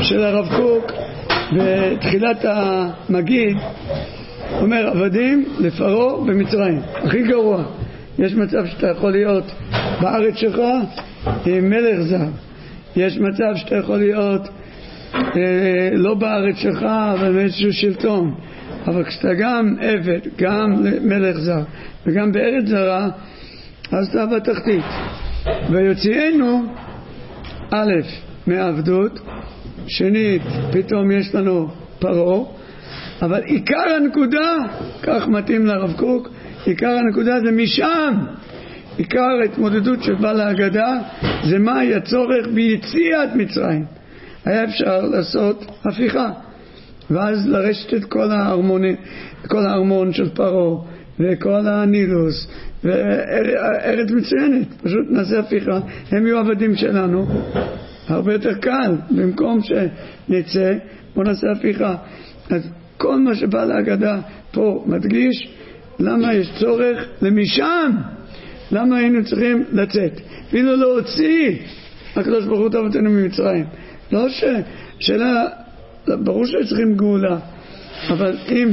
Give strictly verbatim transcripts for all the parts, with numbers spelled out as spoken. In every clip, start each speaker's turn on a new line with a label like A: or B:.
A: של הרב קוק בתחילת המגיד, אומר עבדים לפרעה במצרים. הכי גרוע, יש מצב שאתה יכול להיות בארץ שלך עם מלך זר, יש מצב שאתה יכול להיות אה, לא בארץ שלך אבל באיזשהו שלטון, אבל כשאתה גם עבד, גם מלך זר וגם בארץ זרה, אז אתה בתחתית. ויוציאנו א' מעבדות, שנית פתאום יש לנו פרעה, אבל עיקר הנקודה, כך מתאים לרב קוק, עיקר הנקודה זה משם. עיקר ההתמודדות של בעל ההגדה זה מה היה צורך ביציאת מצרים. היה אפשר לעשות הפיכה ואז לרשת את כל הארמון, כל הארמון של פרעה וכל הנילוס וארץ מצוינת. פשוט נעשה הפיכה, הם יהיו עבדים שלנו, הרבה יותר קל. במקום שנצא בוא נעשה הפיכה. אז כל מה שבא להגדה פה מדגיש למה יש צורך למשם, למה היינו צריכים לצאת, ואילו לא הוציא הקדוש ברוך הוא אותנו ממצרים. לא ש... שאלה, ברור שצריכים גאולה, אבל אם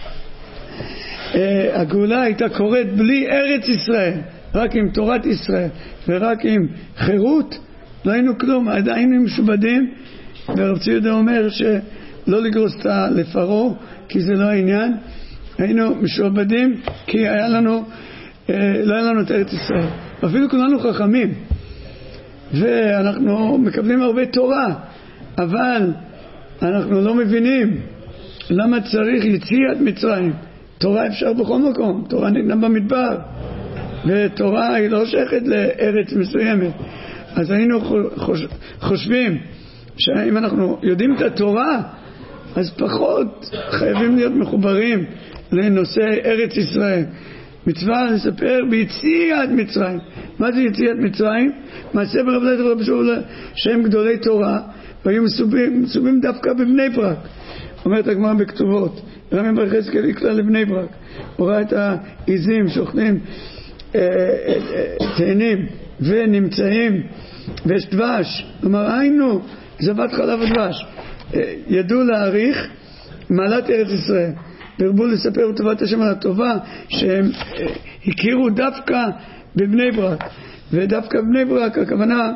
A: אה, הגאולה הייתה קורית בלי ארץ ישראל, רק עם תורת ישראל ורק עם חירות, לא היינו כלום, היינו משובדים. ורב ציודה אומר שלא לגרוס לפרעה כי זה לא העניין, היינו משובדים כי היה לנו אה, לא היה לנו את ארץ ישראל. אפילו כולנו חכמים ואנחנו מקבלים הרבה תורה, אבל אנחנו לא מבינים למה צריך יציאת מצרים. תורה אפשר בכל מקום, תורה ניתנה במדבר, ותורה היא לא שייכת לארץ מסוימת. אז היינו חוש, חושבים שאם אנחנו יודעים את התורה, אז פחות חייבים להיות מחוברים לנושא ארץ ישראל. מצווה לספר ביציאת מצרים. מה זה יציאת מצרים? מעשה ברב אליעזר ורבי שאול שהם גדולי תורה, והיו מסובים, מסובים דווקא בבני ברק. אומרת הגמרא בכתובות, רמי בר יחזקאל יקלע לבני ברק, הוא ראה את העיזים שאוכלים אה, אה, אה, תאנים ונמצאים ויש דבש, כלומר היינו זבת חלב ודבש. אה, ידעו להעריך מעלת ארץ ישראל, והרבו לספר טובת השם על הטובה שהם אה, הכירו דווקא בבני ברק. ודווקא בבני ברק הכוונה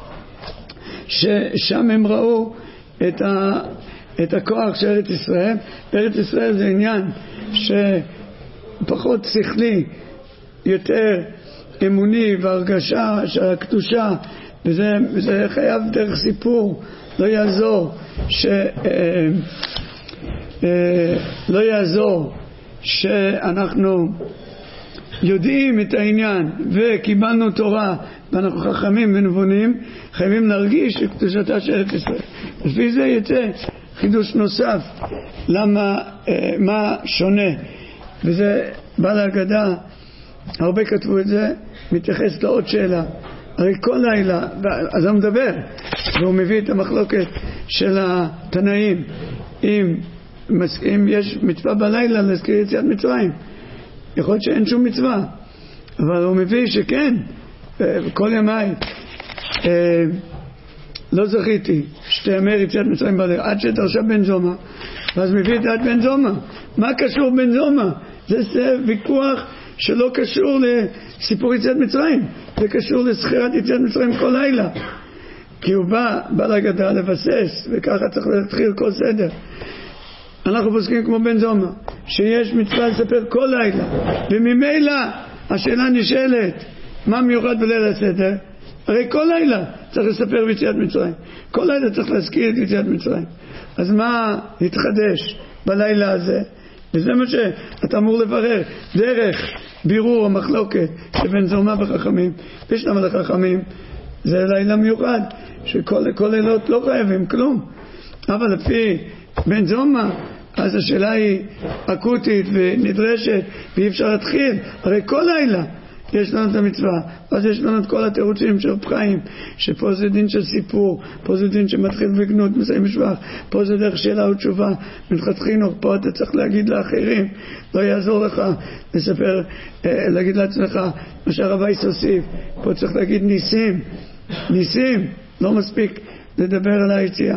A: ששם הם ראו את, ה, את הכוח של ארץ ישראל. ארץ ישראל זה עניין שפחות שכלי, יותר אמוני והרגשה של הקדושה, וזה, וזה חייב דרך סיפור. לא יעזור ש, אה, אה, לא יעזור שאנחנו יודעים את העניין וקיבלנו תורה ואנחנו חכמים ונבונים, חייבים להרגיש את קדושתה של ארץ ישראל. לפי זה יצא חידוש נוסף. למה, אה, מה שונה? וזה בא להגדה, הרבה כתבו את זה, מתייחס לעוד שאלה. הרי כל לילה, אז הוא מדבר, והוא מביא את המחלוקת של התנאים, אם, אם יש מצווה בלילה להזכיר יציאת מצרים. יכול להיות שאין שום מצווה, אבל הוא מביא שכן, כל ימי אה, לא זכיתי שתאמר יציאת מצרים בלילה עד שדרשה בן זומא, ואז מביא את עד בן זומא. מה קשור בן זומא? זה, זה ויכוח שלא קשור לסיפור יציאת מצרים, זה קשור לזכירת יציאת מצרים כל לילה, כי הוא בא, בא להגדה לבסס, וככה צריך להתחיל כל סדר. אנחנו פוסקים כמו בן זומא, שיש מצווה לספר כל לילה, וממילא השאלה נשאלת, מה מיוחד בליל הסדר? הרי כל לילה צריך לספר ביציאת מצרים, כל לילה צריך להזכיר את יציאת מצרים. אז מה התחדש בלילה הזה? וזה מה שאתה אמור לברר דרך בירור המחלוקת שבין זומא וחכמים. וישנם על החכמים זה לילה מיוחד שכל כל לילות לא חייבים כלום, אבל לפי בן זומא אז השאלה היא אקוטית ונדרשת ואי אפשר להתחיל. הרי כל לילה יש לנו את המצווה, אז יש לנו את כל התירוצים של רב חיים, שפה זה דין של סיפור, פה זה דין שמתחיל בגנות מסיים בשבח, פה זה דרך שאלה ותשובה, מנחת חינוך. פה אתה צריך להגיד לאחרים, לא יעזור לך לספר, להגיד לעצמך מה שהרב וייס הוסיף. פה צריך להגיד ניסים, ניסים, לא מספיק לדבר על היציאה.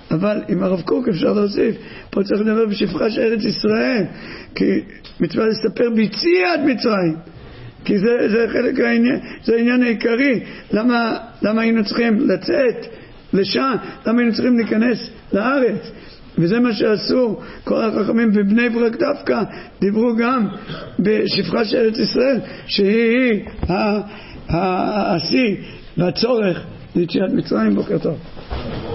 A: אבל עם הרב קוק אפשר להוסיף, פה צריך לדבר בשפחה של ארץ ישראל, כי מצווה לספר ביציאת מצרים, כי זה, זה חלק העניין, זה העניין העיקרי. למה, למה היינו צריכים לצאת לשם? למה היינו צריכים להיכנס לארץ? וזה מה שעשו כל החכמים בבני ברק דווקא, דיברו גם בשפחה של ארץ ישראל, שהיא השיא והצורך ליציאת מצרים. בוקר טוב.